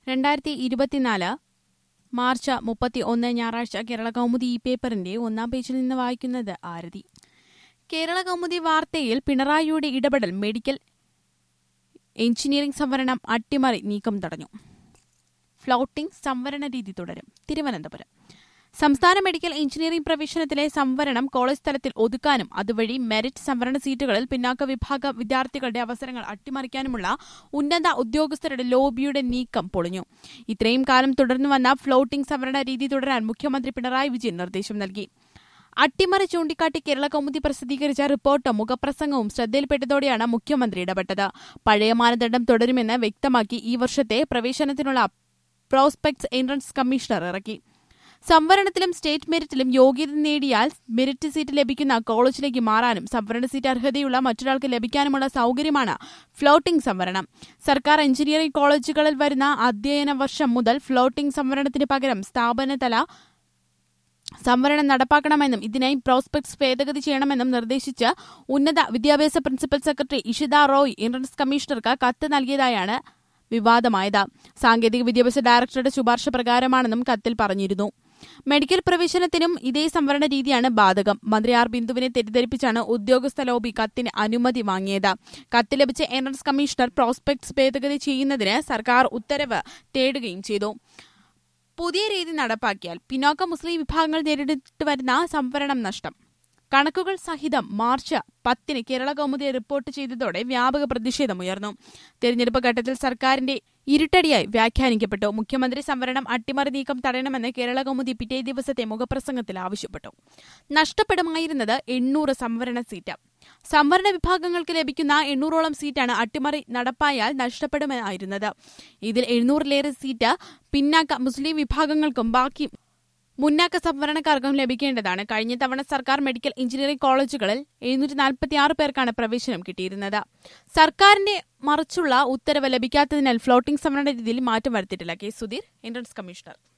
2024 March 31 ഞായറാഴ്ച കേരള കൗമുദി ഈ പേപ്പറിന്റെ ഒന്നാം പേജിൽ നിന്ന് വായിക്കുന്നത് ആരതി. കേരള കൗമുദി വാർത്തയിൽ പിണറായിയുടെ ഇടപെടൽ മെഡിക്കൽ എഞ്ചിനീയറിംഗ് സംവരണം അട്ടിമറി നീക്കം തടഞ്ഞു. ഫ്ലോട്ടിംഗ് സംവരണ രീതി തുടരും. തിരുവനന്തപുരം സംസ്ഥാന മെഡിക്കൽ എഞ്ചിനീയറിംഗ് പ്രവേശനത്തിലെ സംവരണം കോളേജ് തലത്തിൽ ഒതുക്കാനും അതുവഴി മെറിറ്റ് സംവരണ സീറ്റുകളിൽ പിന്നാക്ക വിഭാഗ വിദ്യാർത്ഥികളുടെ അവസരങ്ങൾ അട്ടിമറിക്കാനുമുള്ള ഉന്നത ഉദ്യോഗസ്ഥരുടെ ലോബിയുടെ നീക്കം പൊളിഞ്ഞു. ഇത്രയും കാലം തുടർന്നു വന്ന ഫ്ലോട്ടിംഗ് സംവരണ രീതി തുടരാൻ മുഖ്യമന്ത്രി പിണറായി വിജയൻ നിർദ്ദേശം നൽകി. അട്ടിമറി ചൂണ്ടിക്കാട്ടി കേരള കൗമുദി പ്രസിദ്ധീകരിച്ച റിപ്പോർട്ടും മുഖപ്രസംഗവും ശ്രദ്ധയിൽപ്പെട്ടതോടെയാണ് മുഖ്യമന്ത്രി ഇടപെട്ടത്. പഴയ മാനദണ്ഡം തുടരുമെന്ന് വ്യക്തമാക്കി ഈ വർഷത്തെ പ്രവേശനത്തിനുള്ള പ്രോസ്പെക്ട്സ് എൻട്രൻസ് കമ്മീഷണർ ഇറക്കി. സംവരണത്തിലും സ്റ്റേറ്റ് മെറിറ്റിലും യോഗ്യത നേടിയാൽ മെറിറ്റ് സീറ്റ് ലഭിക്കുന്ന കോളേജിലേക്ക് മാറാനും സംവരണ സീറ്റ് അർഹതയുള്ള മറ്റൊരാൾക്ക് ലഭിക്കാനുമുള്ള സൌകര്യമാണ് ഫ്ലോട്ടിംഗ് സംവരണം. സർക്കാർ എഞ്ചിനീയറിംഗ് കോളേജുകളിൽ വരുന്ന അധ്യയന വർഷം മുതൽ ഫ്ലോട്ടിംഗ് സംവരണത്തിന് പകരം സ്ഥാപനതല സംവരണം നടപ്പാക്കണമെന്നും ഇതിനായി പ്രോസ്പെക്ട്സ് ഭേദഗതി ചെയ്യണമെന്നും നിർദ്ദേശിച്ച് ഉന്നത വിദ്യാഭ്യാസ principal secretary Ishita Roy entrance കമ്മീഷണർക്ക് കത്ത് നൽകിയതായാണ് വിവാദമായത്. സാങ്കേതിക വിദ്യാഭ്യാസ ഡയറക്ടറുടെ ശുപാർശ പ്രകാരമാണെന്നും കത്തിൽ പറഞ്ഞിരുന്നു. മെഡിക്കൽ പ്രവേശനത്തിനും ഇതേ സംവരണ രീതിയാണ് ബാധകം. മന്ത്രി ആർ ബിന്ദുവിനെ തെറ്റിദ്ധരിപ്പിച്ചാണ് ഉദ്യോഗസ്ഥ ലോബി കത്തിന് അനുമതി വാങ്ങിയത്. കത്ത് ലഭിച്ച എൻട്രൻസ് കമ്മീഷണർ പ്രോസ്പെക്ട്സ് ഭേദഗതി ചെയ്യുന്നതിന് സർക്കാർ ഉത്തരവ് തേടുകയും ചെയ്തു. പുതിയ രീതി നടപ്പാക്കിയാൽ പിന്നോക്ക മുസ്ലിം വിഭാഗങ്ങൾ നേരിട്ട് വരുന്ന സംവരണം നഷ്ടം. കണക്കുകൾ സഹിതം മാർച്ച് 10 കേരള കൗമുദി റിപ്പോർട്ട് ചെയ്തതോടെ വ്യാപക പ്രതിഷേധമുയർന്നു. തെരഞ്ഞെടുപ്പ് ഘട്ടത്തിൽ സർക്കാരിന്റെ ഇരുട്ടടിയായി വ്യാഖ്യാനിക്കപ്പെട്ടു. മുഖ്യമന്ത്രി സംവരണം അട്ടിമറി നീക്കം തടയണമെന്ന് കേരള കൗമുദി പിറ്റേ ദിവസത്തെ മുഖപ്രസംഗത്തിൽ ആവശ്യപ്പെട്ടു. നഷ്ടപ്പെടുമായിരുന്നത് 800 സംവരണ സീറ്റ്. സംവരണ വിഭാഗങ്ങൾക്ക് ലഭിക്കുന്ന 800ഓളം സീറ്റാണ് അട്ടിമറി നടപ്പായാൽ നഷ്ടപ്പെടുമായിരുന്നത്. ഇതിൽ 700ലേറെ സീറ്റ് പിന്നാക്ക മുസ്ലിം വിഭാഗങ്ങൾക്കും ബാക്കി മുന്നാക്ക സംവരണക്കാർക്കും ലഭിക്കേണ്ടതാണ്. കഴിഞ്ഞ തവണ സർക്കാർ മെഡിക്കൽ എഞ്ചിനീയറിംഗ് കോളേജുകളിൽ 746 പേർക്കാണ് പ്രവേശനം കിട്ടിയിരുന്നത്. സർക്കാരിന്റെ മറിച്ചുള്ള ഉത്തരവ് ലഭിക്കാത്തതിനാൽ ഫ്ലോട്ടിംഗ് സംവരണ രീതിയിൽ മാറ്റം വരുത്തിയിട്ടില്ല. K Sudheer, entrance commissioner.